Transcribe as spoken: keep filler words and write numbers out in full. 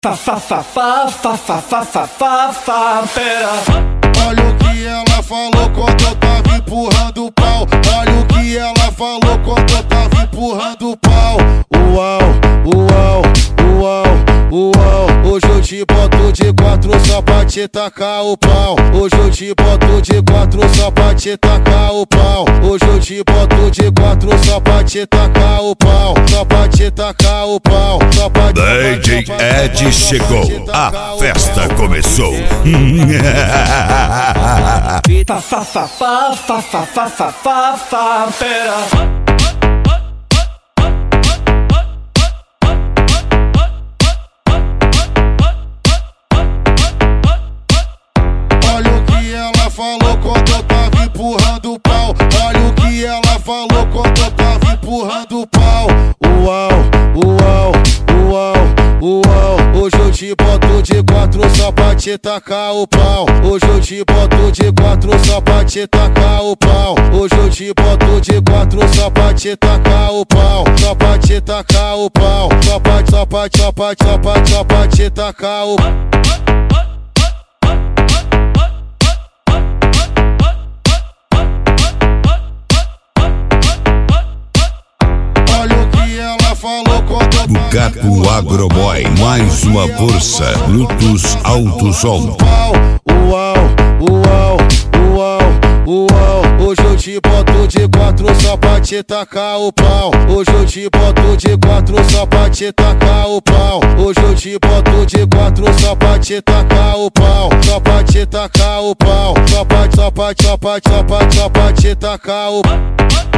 Fa fa fa fa fa fa fa fa fa fa pera. Olha o que ela falou quando eu tava empurrando o pau. Olha o que ela falou quando eu tava empurrando o pau. Uau, uau, uau, uau. Hoje eu te boto de quatro só pra te tacar o pau. Hoje eu te boto de quatro só pra te tacar o pau. Hoje eu te boto de quatro só pra te tacar o pau. Só pra te tacar o pau. Só pra D J Ed chegou, a festa começou. Fa fa fa fa fa fa fa fa fa fa pera. Falou quando eu tava empurrando o pau. Olha o que ela falou quando eu tava empurrando o pau. Uau, uau, uau, uau. Hoje eu te boto de quatro só pra te tacar o pau. Hoje eu te boto de quatro só pra te tacar o pau. Hoje eu te boto de quatro só pra te tacar o pau. Só pra te tacar o pau. Só pra, só pra, só pra, só pra, só pra te tacar o pau. O Gato Agroboy, mais uma força, Bluetooth Alto Som. Uau, uau, uau, uau. Hoje eu te boto de quatro só pra te tacar o pau. Hoje eu te boto de quatro só pra te tacar o pau. Hoje eu te boto de quatro só pra te tacar o pau. Só pra te tacar o pau. Só pra, só pra, só pra, só pra, só pra te tacar o pau.